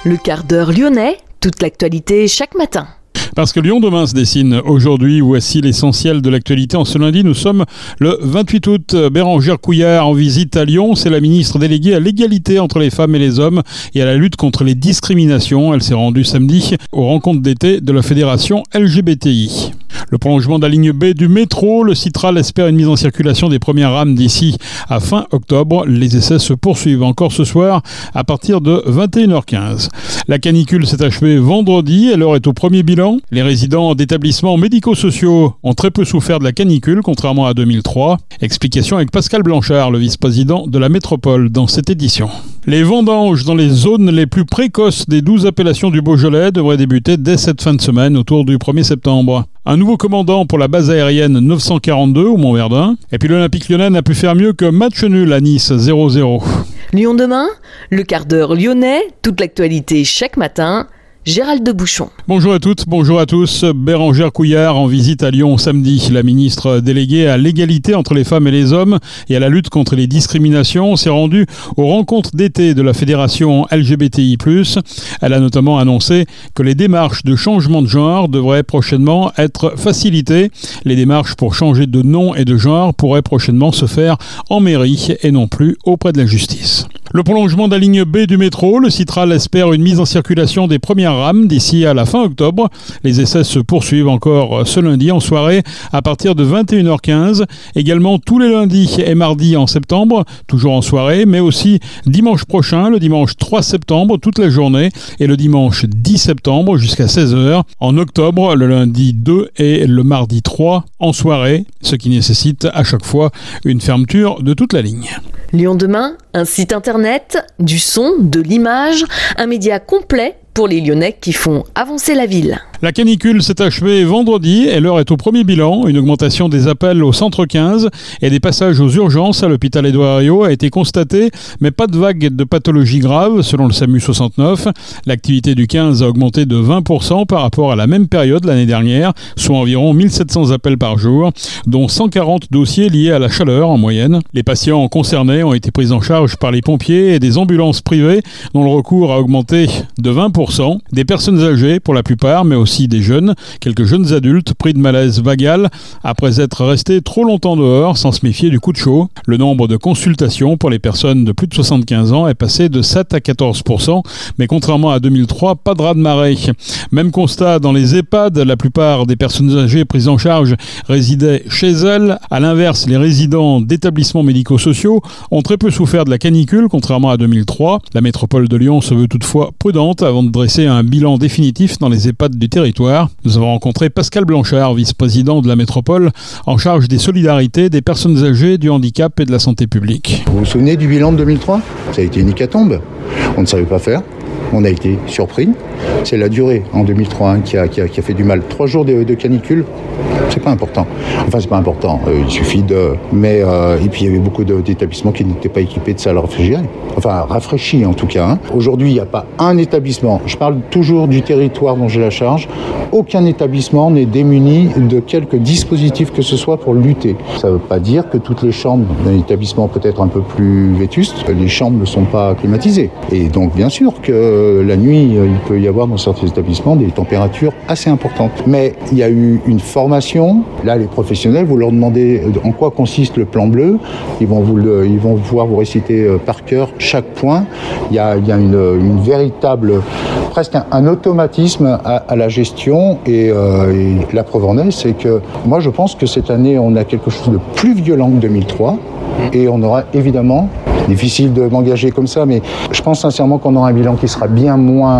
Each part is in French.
Le quart d'heure lyonnais, toute l'actualité chaque matin. Parce que Lyon demain se dessine aujourd'hui, voici l'essentiel de l'actualité. En ce lundi, nous sommes le 28 août. Bérengère Couillard en visite à Lyon. C'est la ministre déléguée à l'égalité entre les femmes et les hommes et à la lutte contre les discriminations. Elle s'est rendue samedi aux rencontres d'été de la fédération LGBTI. Le prolongement de la ligne B du métro, le Citral espère une mise en circulation des premières rames d'ici à fin octobre. Les essais se poursuivent encore ce soir à partir de 21h15. La canicule s'est achevée vendredi et l'heure est au premier bilan. Les résidents d'établissements médico-sociaux ont très peu souffert de la canicule, contrairement à 2003. Explication avec Pascal Blanchard, le vice-président de la métropole, dans cette édition. Les vendanges dans les zones les plus précoces des 12 appellations du Beaujolais devraient débuter dès cette fin de semaine, autour du 1er septembre. Un nouveau commandant pour la base aérienne 942 au Mont-Verdun. Et puis l'Olympique lyonnais n'a pu faire mieux que match nul à Nice 0-0. Lyon demain, le quart d'heure lyonnais, toute l'actualité chaque matin. Gérald de Bouchon. Bonjour à toutes, bonjour à tous. Bérengère Couillard en visite à Lyon samedi. La ministre déléguée à l'égalité entre les femmes et les hommes et à la lutte contre les discriminations s'est rendue aux rencontres d'été de la fédération LGBTI+. Elle a notamment annoncé que les démarches de changement de genre devraient prochainement être facilitées. Les démarches pour changer de nom et de genre pourraient prochainement se faire en mairie et non plus auprès de la justice. Le prolongement de la ligne B du métro, le Citral espère une mise en circulation des premières rames d'ici à la fin octobre. Les essais se poursuivent encore ce lundi en soirée à partir de 21h15. Également tous les lundis et mardis en septembre, toujours en soirée, mais aussi dimanche prochain, le dimanche 3 septembre, toute la journée, et le dimanche 10 septembre jusqu'à 16h. En octobre, le lundi 2 et le mardi 3 en soirée, ce qui nécessite à chaque fois une fermeture de toute la ligne. Lyon demain, un site internet, du son, de l'image, un média complet pour les Lyonnais qui font avancer la ville. La canicule s'est achevée vendredi et l'heure est au premier bilan. Une augmentation des appels au centre 15 et des passages aux urgences à l'hôpital Édouard Herriot a été constatée, mais pas de vague de pathologies graves selon le SAMU 69. L'activité du 15 a augmenté de 20% par rapport à la même période l'année dernière, soit environ 1700 appels par jour, dont 140 dossiers liés à la chaleur en moyenne. Les patients concernés ont été pris en charge par les pompiers et des ambulances privées dont le recours a augmenté de 20%. Des personnes âgées pour la plupart, mais aussi des jeunes, quelques jeunes adultes pris de malaise vagal après être restés trop longtemps dehors sans se méfier du coup de chaud. Le nombre de consultations pour les personnes de plus de 75 ans est passé de 7 à 14%, mais contrairement à 2003, pas de raz-de-marée. Même constat dans les EHPAD, la plupart des personnes âgées prises en charge résidaient chez elles. À l'inverse, les résidents d'établissements médico-sociaux ont très peu souffert de la canicule, contrairement à 2003. La métropole de Lyon se veut toutefois prudente avant de dresser un bilan définitif dans les EHPAD du territoire. Nous avons rencontré Pascal Blanchard, vice-président de la métropole, en charge des solidarités, des personnes âgées, du handicap et de la santé publique. Vous vous souvenez du bilan de 2003 ? Ça a été une hécatombe. On ne savait pas faire. On a été surpris. C'est la durée en 2003 qui a fait du mal. 3 jours de canicule, c'est pas important. Enfin, c'est pas important. Il suffit de... Mais et puis il y avait beaucoup d'établissements qui n'étaient pas équipés de salles réfrigérées. Enfin, rafraîchis en tout cas. Aujourd'hui, il n'y a pas un établissement. Je parle toujours du territoire dont j'ai la charge. Aucun établissement n'est démuni de quelque dispositif que ce soit pour lutter. Ça ne veut pas dire que toutes les chambres d'un établissement peut être un peu plus vétustes. Les chambres ne sont pas climatisées. Et donc, bien sûr que la nuit, il peut y avoir dans certains établissements des températures assez importantes. Mais il y a eu une formation. Là, les professionnels, vous leur demandez en quoi consiste le plan bleu. Ils vont pouvoir vous réciter par cœur chaque point. Il y a une véritable, presque un automatisme à la gestion. Et la preuve en est, c'est que moi, je pense que cette année, on a quelque chose de plus violent que 2003. Et on aura évidemment, difficile de m'engager comme ça, mais je pense sincèrement qu'on aura un bilan qui sera bien moins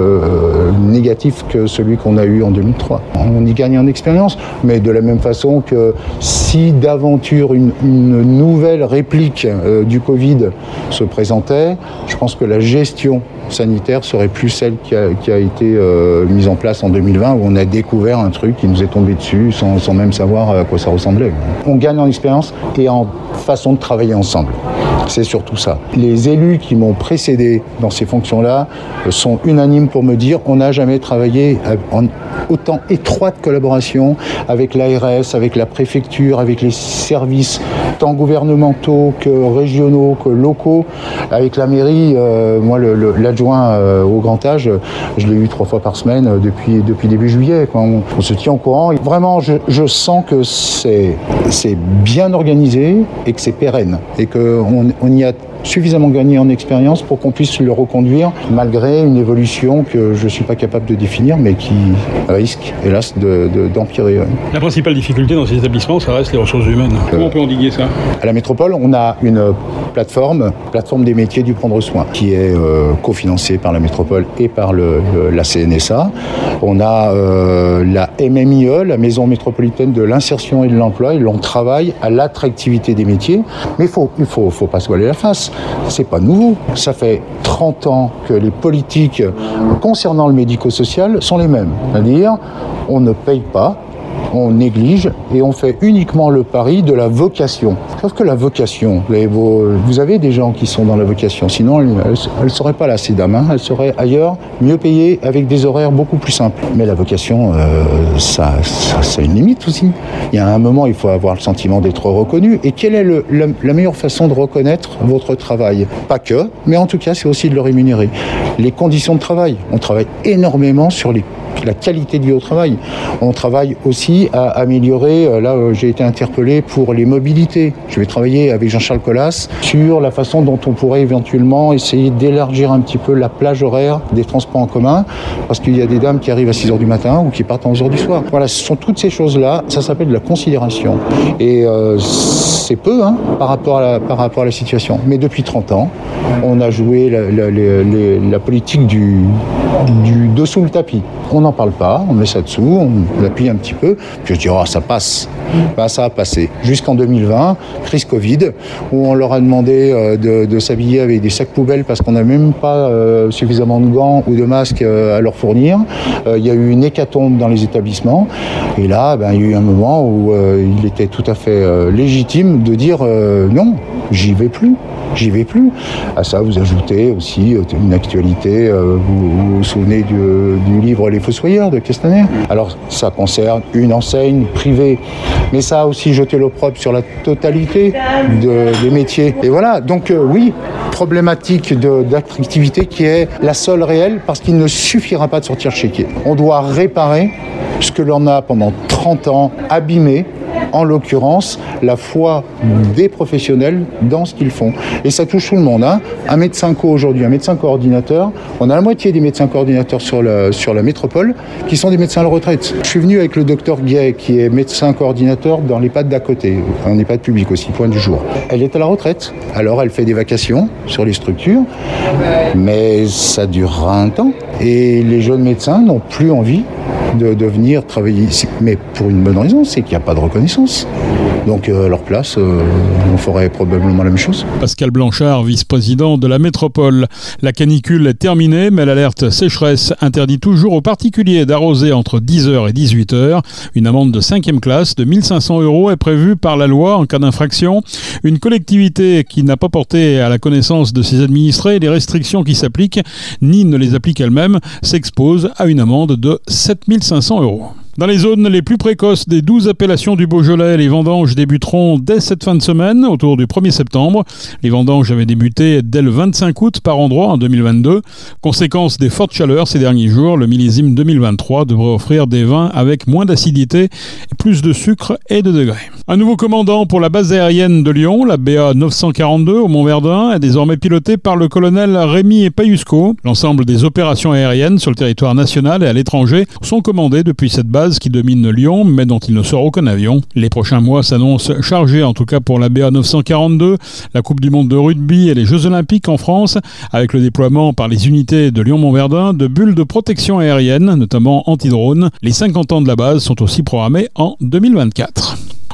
négatif que celui qu'on a eu en 2003. On y gagne en expérience, mais de la même façon que si d'aventure une nouvelle réplique du Covid se présentait, je pense que la gestion sanitaire serait plus celle qui a été mise en place en 2020, où on a découvert un truc qui nous est tombé dessus sans même savoir à quoi ça ressemblait. On gagne en expérience et en façon de travailler ensemble. C'est surtout ça. Les élus qui m'ont précédé dans ces fonctions-là sont unanimes pour me dire on n'a jamais travaillé en autant étroite collaboration avec l'ARS, avec la préfecture, avec les services tant gouvernementaux que régionaux, que locaux, avec la mairie. Moi, l'adjoint au grand âge, je l'ai eu 3 fois par semaine depuis début juillet. On se tient au courant. Et vraiment, je sens que c'est bien organisé et que c'est pérenne et qu'on y a suffisamment gagné en expérience pour qu'on puisse le reconduire malgré une évolution que je ne suis pas capable de définir mais qui risque, hélas, d'empirer. La principale difficulté dans ces établissements, ça reste les ressources humaines. Comment on peut endiguer ça ? À la métropole, on a une plateforme des métiers du prendre soin, qui est cofinancée par la métropole et par la CNSA. On a la MMIE, la Maison métropolitaine de l'insertion et de l'emploi, et l'on travaille à l'attractivité des métiers. Mais il faut pas se voiler la face. C'est pas nouveau. Ça fait 30 ans que les politiques concernant le médico-social sont les mêmes. C'est-à-dire, on ne paye pas, on néglige et on fait uniquement le pari de la vocation. Sauf que la vocation, vous avez des gens qui sont dans la vocation, sinon elle ne serait pas là, ces dames. Elle serait ailleurs, mieux payée, avec des horaires beaucoup plus simples. Mais la vocation, ça a une limite aussi. Il y a un moment, il faut avoir le sentiment d'être reconnu. Et quelle est la meilleure façon de reconnaître votre travail ? Pas que, mais en tout cas, c'est aussi de le rémunérer. Les conditions de travail. On travaille énormément sur la qualité de vie au travail. On travaille aussi à améliorer, là j'ai été interpellé pour les mobilités. Je vais travailler avec Jean-Charles Collas sur la façon dont on pourrait éventuellement essayer d'élargir un petit peu la plage horaire des transports en commun, parce qu'il y a des dames qui arrivent à 6h du matin ou qui partent à 11h du soir. Voilà, ce sont toutes ces choses-là, ça s'appelle de la considération. Et c'est peu par rapport à la situation. Mais depuis 30 ans, on a joué la politique du dessous le tapis. On n'en parle pas, on met ça dessous, on appuie un petit peu, puis je dis ça passe. Ben, ça a passé. Jusqu'en 2020, crise Covid, où on leur a demandé de s'habiller avec des sacs poubelles parce qu'on n'a même pas suffisamment de gants ou de masques à leur fournir. Il y a eu une hécatombe dans les établissements. Et là, il y a eu un moment où il était tout à fait légitime de dire non, j'y vais plus. À ça, vous ajoutez aussi une actualité. Vous vous souvenez du livre Les Fossoyeurs de Castaner. Alors, ça concerne une enseigne privée, mais ça a aussi jeté l'opprobre sur la totalité des métiers. Et voilà, donc oui, problématique d'attractivité qui est la seule réelle, parce qu'il ne suffira pas de sortir chéquier. On doit réparer ce que l'on a pendant 30 ans abîmé, en l'occurrence la foi des professionnels dans ce qu'ils font. Et ça touche tout le monde. Un médecin co aujourd'hui, un médecin coordinateur, on a la moitié des médecins coordinateurs sur la métropole qui sont des médecins à la retraite. Je suis venu avec le docteur Gay, qui est médecin coordinateur dans l'EHPAD d'à côté, un EHPAD public aussi, Point du Jour. Elle est à la retraite, alors elle fait des vacations sur les structures, mais ça durera un temps. Et les jeunes médecins n'ont plus envie de venir travailler ici. Mais pour une bonne raison, c'est qu'il n'y a pas de reconnaissance. Donc à leur place, on ferait probablement la même chose. Pascal Blanchard, vice-président de la métropole. La canicule est terminée, mais l'alerte sécheresse interdit toujours aux particuliers d'arroser entre 10h et 18h. Une amende de 5e classe de 1 500 € est prévue par la loi en cas d'infraction. Une collectivité qui n'a pas porté à la connaissance de ses administrés les restrictions qui s'appliquent, ni ne les applique elle-même, s'expose à une amende de 7 500 €. Dans les zones les plus précoces des 12 appellations du Beaujolais, les vendanges débuteront dès cette fin de semaine, autour du 1er septembre. Les vendanges avaient débuté dès le 25 août par endroit en 2022. Conséquence des fortes chaleurs ces derniers jours, le millésime 2023 devrait offrir des vins avec moins d'acidité, plus de sucre et de degrés. Un nouveau commandant pour la base aérienne de Lyon, la BA 942 au Mont-Verdun, est désormais piloté par le colonel Rémi Payusco. L'ensemble des opérations aériennes sur le territoire national et à l'étranger sont commandées depuis cette base qui domine Lyon, mais dont il ne sort aucun avion. Les prochains mois s'annoncent chargés, en tout cas pour la BA 942, la Coupe du Monde de rugby et les Jeux Olympiques en France, avec le déploiement par les unités de Lyon-Mont-Verdun de bulles de protection aérienne, notamment anti-drone. Les 50 ans de la base sont aussi programmés en 2024.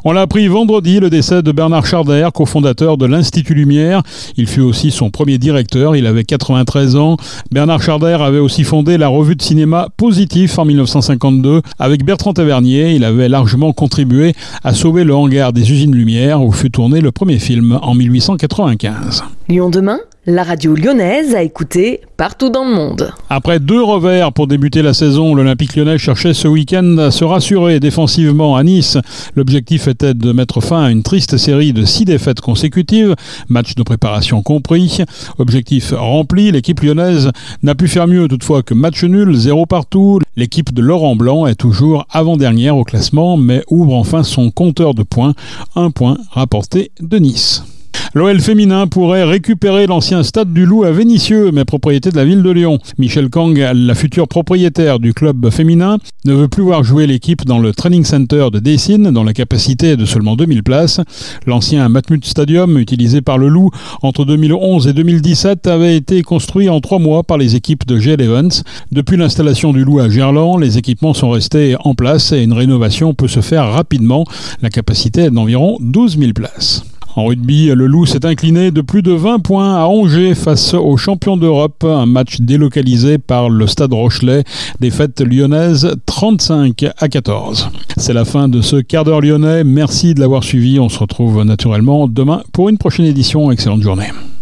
On l'a appris vendredi, le décès de Bernard Charder, cofondateur de l'Institut Lumière. Il fut aussi son premier directeur, il avait 93 ans. Bernard Charder avait aussi fondé la revue de cinéma Positif en 1952. Avec Bertrand Tavernier, il avait largement contribué à sauver le hangar des usines Lumière où fut tourné le premier film en 1895. Lyon demain, la radio lyonnaise à écouter partout dans le monde. Après 2 revers pour débuter la saison, l'Olympique lyonnais cherchait ce week-end à se rassurer défensivement à Nice. L'objectif était de mettre fin à une triste série de 6 défaites consécutives, match de préparation compris. Objectif rempli, l'équipe lyonnaise n'a pu faire mieux toutefois que match nul, 0 partout. L'équipe de Laurent Blanc est toujours avant-dernière au classement, mais ouvre enfin son compteur de points, 1 point rapporté de Nice. L'OL féminin pourrait récupérer l'ancien stade du Loup à Vénissieux, mais propriété de la ville de Lyon. Michel Kang, la future propriétaire du club féminin, ne veut plus voir jouer l'équipe dans le training center de Dessines, dont la capacité est de seulement 2000 places. L'ancien Matmut Stadium, utilisé par le Loup entre 2011 et 2017, avait été construit en 3 mois par les équipes de GL Evans. Depuis l'installation du Loup à Gerland, les équipements sont restés en place et une rénovation peut se faire rapidement. La capacité est d'environ 12 000 places. En rugby, le Loup s'est incliné de plus de 20 points à Angers face aux champions d'Europe. Un match délocalisé par le Stade Rochelais. Défaite lyonnaise 35-14. C'est la fin de ce quart d'heure lyonnais. Merci de l'avoir suivi. On se retrouve naturellement demain pour une prochaine édition. Excellente journée.